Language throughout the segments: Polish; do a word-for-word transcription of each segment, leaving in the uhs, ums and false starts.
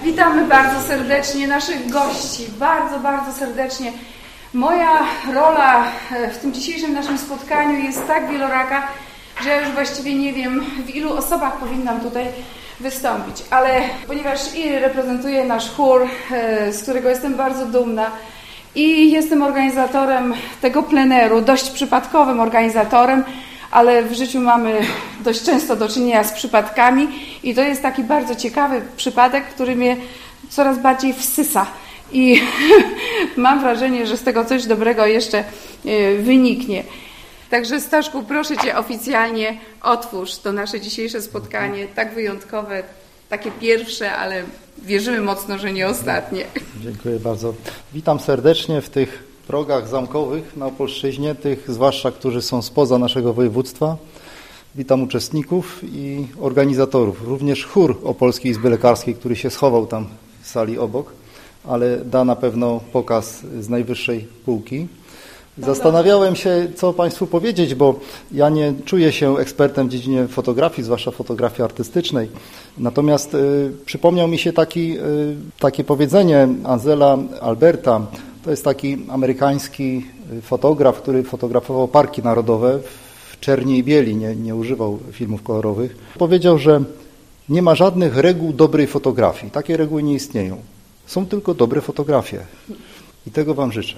Witamy bardzo serdecznie naszych gości, bardzo, bardzo serdecznie. Moja rola w tym dzisiejszym naszym spotkaniu jest tak wieloraka, że ja już właściwie nie wiem, w ilu osobach powinnam tutaj wystąpić, ale ponieważ i reprezentuję nasz chór, z którego jestem bardzo dumna, i jestem organizatorem tego pleneru, dość przypadkowym organizatorem, ale w życiu mamy dość często do czynienia z przypadkami i to jest taki bardzo ciekawy przypadek, który mnie coraz bardziej wsysa i mam wrażenie, że z tego coś dobrego jeszcze wyniknie. Także Staszku, proszę Cię oficjalnie otwórz to nasze dzisiejsze spotkanie, tak wyjątkowe, takie pierwsze, ale wierzymy mocno, że nie ostatnie. Dziękuję bardzo. Witam serdecznie w tych progach zamkowych na Opolszczyźnie, tych zwłaszcza, którzy są spoza naszego województwa. Witam uczestników i organizatorów, również chór Opolskiej Izby Lekarskiej, który się schował tam w sali obok, ale da na pewno pokaz z najwyższej półki. Zastanawiałem się, co Państwu powiedzieć, bo ja nie czuję się ekspertem w dziedzinie fotografii, zwłaszcza fotografii artystycznej. Natomiast y, przypomniał mi się taki, y, takie powiedzenie Ansela Alberta. To jest taki amerykański fotograf, który fotografował parki narodowe w czerni i bieli, nie, nie używał filmów kolorowych. Powiedział, że nie ma żadnych reguł dobrej fotografii. Takie reguły nie istnieją. Są tylko dobre fotografie. I tego Wam życzę.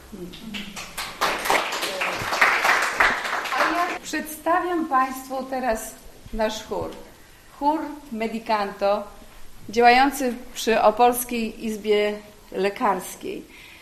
Przedstawiam Państwu teraz nasz chór. Chór Medicanto, działający przy Opolskiej Izbie Lekarskiej.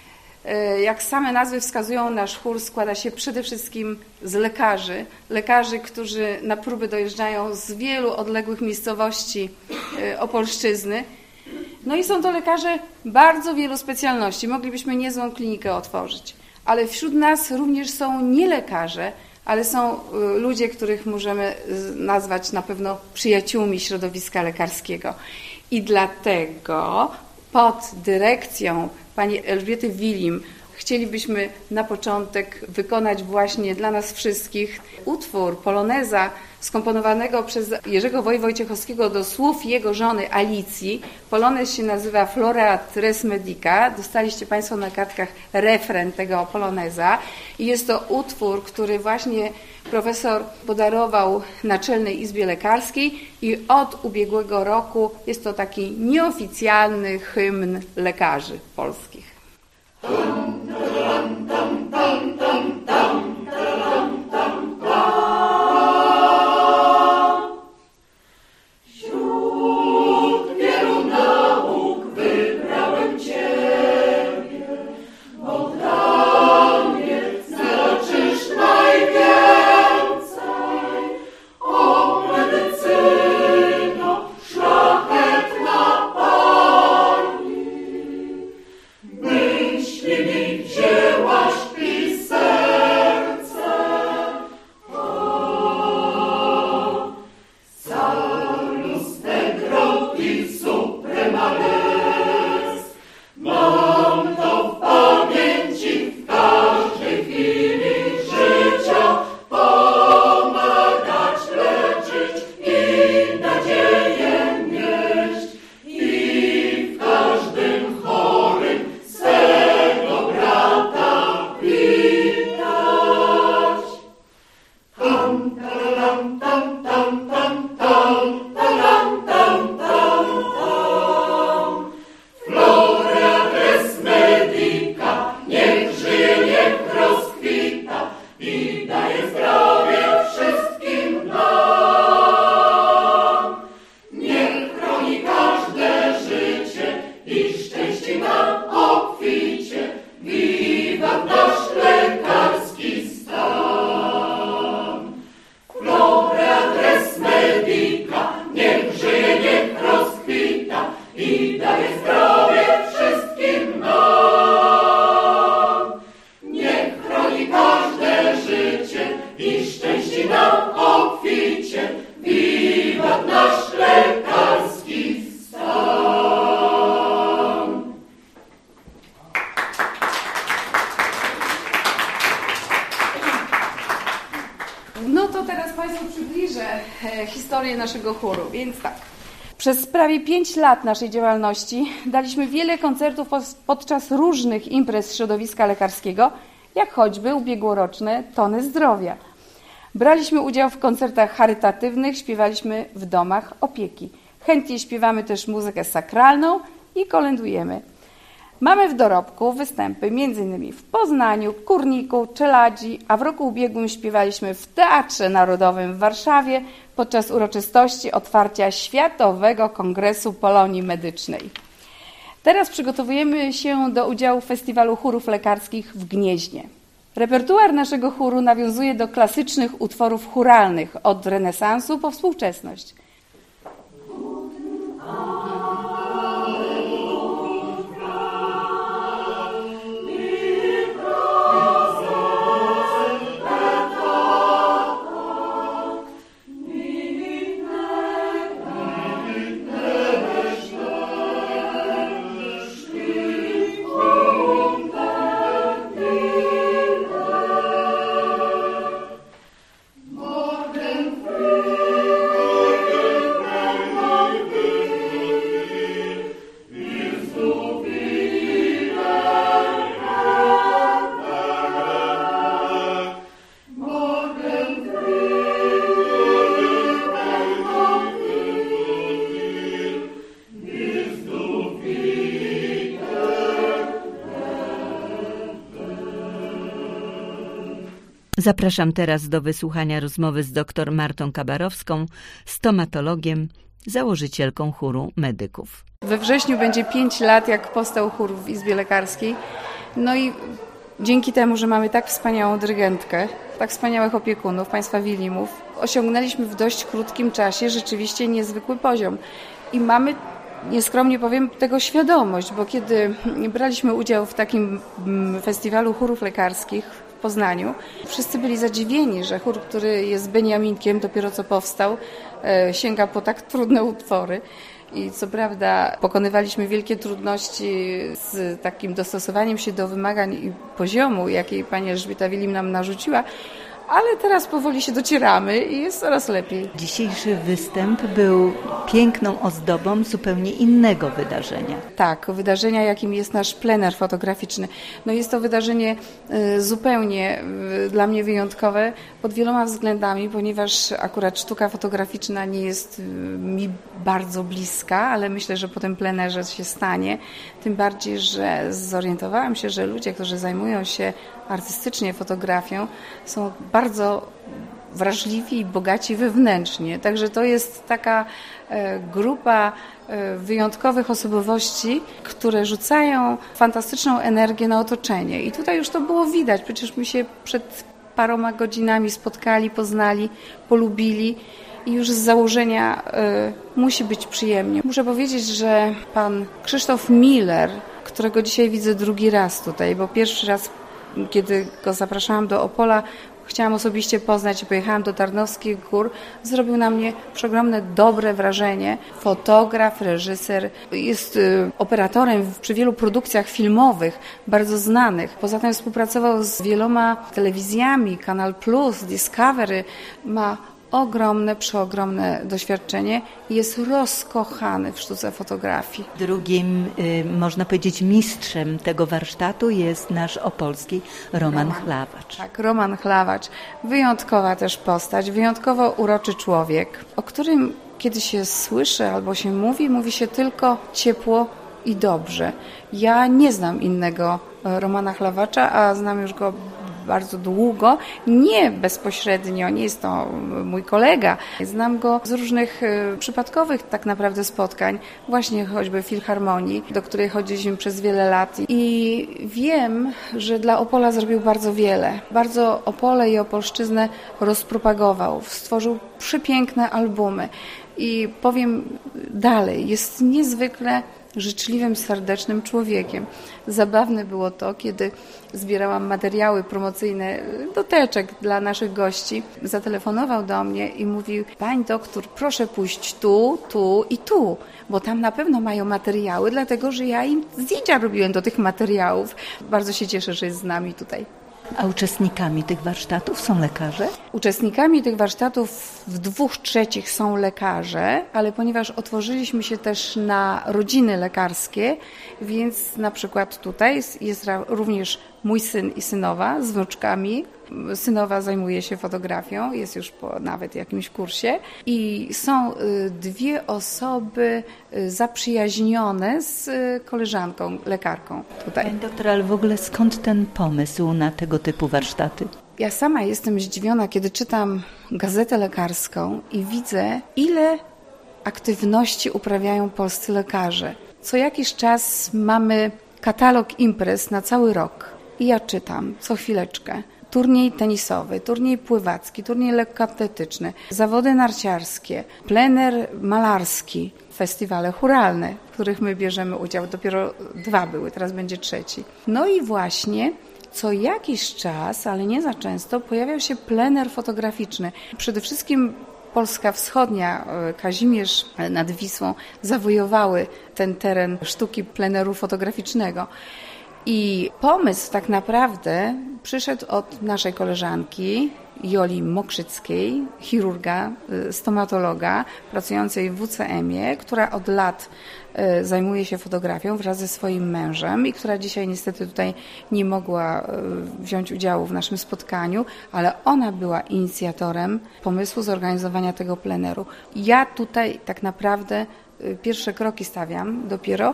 Jak same nazwy wskazują, nasz chór składa się przede wszystkim z lekarzy. Lekarzy, którzy na próby dojeżdżają z wielu odległych miejscowości Opolszczyzny. No i są to lekarze bardzo wielu specjalności. Moglibyśmy niezłą klinikę otworzyć. Ale wśród nas również są nie lekarze, ale są ludzie, których możemy nazwać na pewno przyjaciółmi środowiska lekarskiego. I dlatego pod dyrekcją pani Elżbiety Wilim chcielibyśmy na początek wykonać właśnie dla nas wszystkich utwór poloneza skomponowanego przez Jerzego Woj Wojciechowskiego do słów jego żony Alicji. Polonez się nazywa Floreat Res Medica. Dostaliście Państwo na kartkach refren tego poloneza. I jest to utwór, który właśnie profesor podarował Naczelnej Izbie Lekarskiej i od ubiegłego roku jest to taki nieoficjalny hymn lekarzy polskich. historię naszego chóru. Więc tak, Przez prawie pięć lat naszej działalności daliśmy wiele koncertów podczas różnych imprez środowiska lekarskiego, jak choćby ubiegłoroczne Tony Zdrowia. Braliśmy udział w koncertach charytatywnych, śpiewaliśmy w domach opieki. Chętnie śpiewamy też muzykę sakralną i kolędujemy. Mamy w dorobku występy m.in. w Poznaniu, Kurniku, Czeladzi, a w roku ubiegłym śpiewaliśmy w Teatrze Narodowym w Warszawie podczas uroczystości otwarcia Światowego Kongresu Polonii Medycznej. Teraz przygotowujemy się do udziału w Festiwalu Chórów Lekarskich w Gnieźnie. Repertuar naszego chóru nawiązuje do klasycznych utworów chóralnych od renesansu po współczesność. Zapraszam teraz do wysłuchania rozmowy z dr Martą Kabarowską, stomatologiem, założycielką chóru medyków. We wrześniu będzie pięć lat, jak powstał chór w Izbie Lekarskiej. No i dzięki temu, że mamy tak wspaniałą dyrygentkę, tak wspaniałych opiekunów, państwa Wilimów, osiągnęliśmy w dość krótkim czasie rzeczywiście niezwykły poziom. I mamy, nieskromnie powiem, tego świadomość, bo kiedy braliśmy udział w takim festiwalu chórów lekarskich w Poznaniu, wszyscy byli zadziwieni, że chór, który jest Beniaminkiem, dopiero co powstał, sięga po tak trudne utwory. I co prawda pokonywaliśmy wielkie trudności z takim dostosowaniem się do wymagań i poziomu, jakiej pani Elżbieta Wilim nam narzuciła, ale teraz powoli się docieramy i jest coraz lepiej. Dzisiejszy występ był piękną ozdobą zupełnie innego wydarzenia. Tak, wydarzenia, jakim jest nasz plener fotograficzny. No jest to wydarzenie zupełnie dla mnie wyjątkowe pod wieloma względami, ponieważ akurat sztuka fotograficzna nie jest mi bardzo bliska, ale myślę, że po tym plenerze się stanie. Tym bardziej, że zorientowałam się, że ludzie, którzy zajmują się artystycznie fotografią, są bardzo wrażliwi i bogaci wewnętrznie. Także to jest taka grupa wyjątkowych osobowości, które rzucają fantastyczną energię na otoczenie. I tutaj już to było widać. Przecież my się przed paroma godzinami spotkali, poznali, polubili i już z założenia y, musi być przyjemnie. Muszę powiedzieć, że pan Krzysztof Miller, którego dzisiaj widzę drugi raz tutaj, bo pierwszy raz, kiedy go zapraszałam do Opola, chciałam osobiście poznać i pojechałam do Tarnowskich Gór, zrobił na mnie przeogromne, dobre wrażenie. Fotograf, reżyser, jest y, operatorem przy wielu produkcjach filmowych, bardzo znanych. Poza tym współpracował z wieloma telewizjami, Kanal Plus, Discovery, ma ogromne, przeogromne doświadczenie i jest rozkochany w sztuce fotografii. Drugim, y, można powiedzieć, mistrzem tego warsztatu jest nasz opolski Roman, Roman Chlawacz. Tak, Roman Chlawacz. Wyjątkowa też postać, wyjątkowo uroczy człowiek, o którym kiedy się słyszy albo się mówi, mówi się tylko ciepło i dobrze. Ja nie znam innego Romana Chlawacza, a znam już go bardzo długo, nie bezpośrednio, nie jest to mój kolega. Znam go z różnych przypadkowych tak naprawdę spotkań, właśnie choćby Filharmonii, do której chodziliśmy przez wiele lat i wiem, że dla Opola zrobił bardzo wiele. Bardzo Opole i Opolszczyznę rozpropagował, stworzył przepiękne albumy i powiem dalej, jest niezwykle życzliwym, serdecznym człowiekiem. Zabawne było to, kiedy zbierałam materiały promocyjne do teczek dla naszych gości. Zatelefonował do mnie i mówił: pani doktor, proszę pójść tu, tu i tu, bo tam na pewno mają materiały, dlatego że ja im zdjęcia robiłem do tych materiałów. Bardzo się cieszę, że jest z nami tutaj. A uczestnikami tych warsztatów są lekarze? Uczestnikami tych warsztatów w dwóch trzecich są lekarze, ale ponieważ otworzyliśmy się też na rodziny lekarskie, więc na przykład tutaj jest również mój syn i synowa z wnuczkami. Synowa zajmuje się fotografią, jest już po nawet jakimś kursie i są dwie osoby zaprzyjaźnione z koleżanką, lekarką tutaj. Pani doktor, ale w ogóle skąd ten pomysł na tego typu warsztaty? Ja sama jestem zdziwiona, kiedy czytam gazetę lekarską i widzę, ile aktywności uprawiają polscy lekarze. Co jakiś czas mamy katalog imprez na cały rok i ja czytam co chwileczkę. Turniej tenisowy, turniej pływacki, turniej lekkoatletyczny, zawody narciarskie, plener malarski, festiwale chóralne, w których my bierzemy udział. Dopiero dwa były, teraz będzie trzeci. No i właśnie co jakiś czas, ale nie za często, pojawiał się plener fotograficzny. Przede wszystkim Polska Wschodnia, Kazimierz nad Wisłą zawojowały ten teren sztuki pleneru fotograficznego. I pomysł tak naprawdę przyszedł od naszej koleżanki Joli Mokrzyckiej, chirurga, stomatologa, pracującej w W C M-ie, która od lat zajmuje się fotografią wraz ze swoim mężem i która dzisiaj niestety tutaj nie mogła wziąć udziału w naszym spotkaniu, ale ona była inicjatorem pomysłu zorganizowania tego pleneru. Ja tutaj tak naprawdę pierwsze kroki stawiam dopiero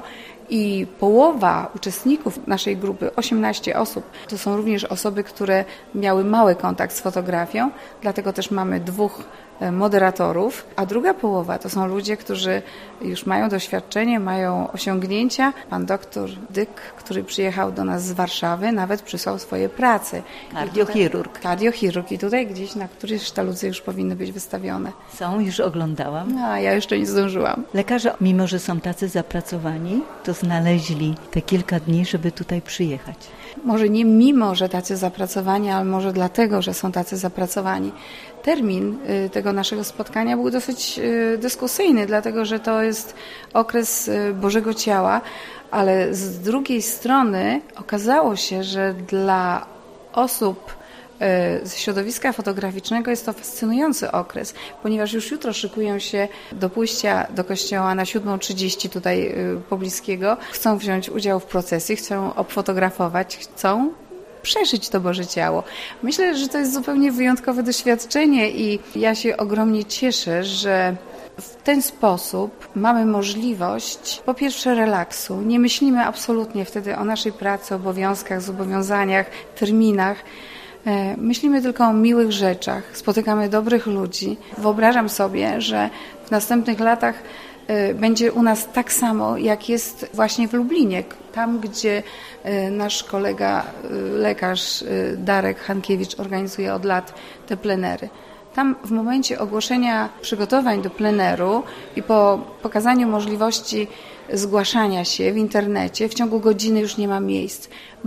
i połowa uczestników naszej grupy, osiemnaście osób, to są również osoby, które miały mały kontakt z fotografią, dlatego też mamy dwóch moderatorów, a druga połowa to są ludzie, którzy już mają doświadczenie, mają osiągnięcia. Pan doktor Dyk, który przyjechał do nas z Warszawy, nawet przysłał swoje prace. Kardiochirurg. Kardiochirurg i tutaj gdzieś na którejś sztaluce już powinny być wystawione. Są, już oglądałam. No, a ja jeszcze nie zdążyłam. Lekarze, mimo że są tacy zapracowani, to znaleźli te kilka dni, żeby tutaj przyjechać. Może nie mimo, że tacy zapracowani, ale może dlatego, że są tacy zapracowani. Termin tego naszego spotkania był dosyć dyskusyjny, dlatego że to jest okres Bożego Ciała, ale z drugiej strony okazało się, że dla osób z środowiska fotograficznego jest to fascynujący okres, ponieważ już jutro szykują się do pójścia do kościoła na siódma trzydzieści tutaj pobliskiego. Chcą wziąć udział w procesji, chcą obfotografować, chcą przeżyć to Boże Ciało. Myślę, że to jest zupełnie wyjątkowe doświadczenie i ja się ogromnie cieszę, że w ten sposób mamy możliwość po pierwsze relaksu. Nie myślimy absolutnie wtedy o naszej pracy, obowiązkach, zobowiązaniach, terminach. Myślimy tylko o miłych rzeczach, spotykamy dobrych ludzi. Wyobrażam sobie, że w następnych latach będzie u nas tak samo, jak jest właśnie w Lublinie, tam gdzie nasz kolega lekarz Darek Hankiewicz organizuje od lat te plenery. Tam w momencie ogłoszenia przygotowań do pleneru i po pokazaniu możliwości zgłaszania się w internecie w ciągu godziny już nie ma miejsc,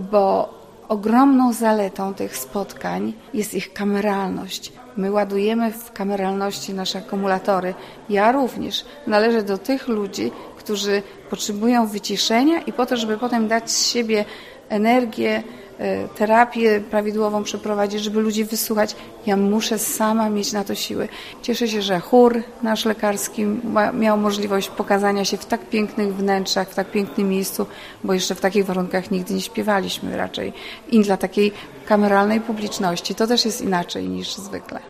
bo ogromną zaletą tych spotkań jest ich kameralność. My ładujemy w kameralności nasze akumulatory. Ja również należę do tych ludzi, którzy potrzebują wyciszenia i po to, żeby potem dać z siebie energię, terapię prawidłową przeprowadzić, żeby ludzi wysłuchać. Ja muszę sama mieć na to siły. Cieszę się, że chór nasz lekarski ma, miał możliwość pokazania się w tak pięknych wnętrzach, w tak pięknym miejscu, bo jeszcze w takich warunkach nigdy nie śpiewaliśmy raczej. I dla takiej kameralnej publiczności to też jest inaczej niż zwykle.